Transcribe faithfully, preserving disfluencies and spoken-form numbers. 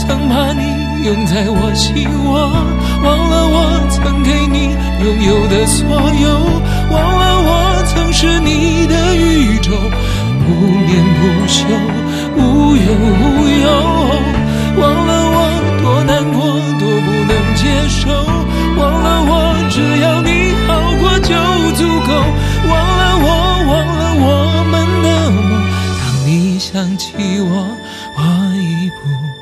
曾把你拥在我心窝，忘了我曾给你拥有的所有，忘了我曾是你的宇宙，不眠不休，无忧无忧，忘了我多难过，多不能接受，忘了我只要你好过就足够，忘了我，忘了我们的梦，当你想起我，我已不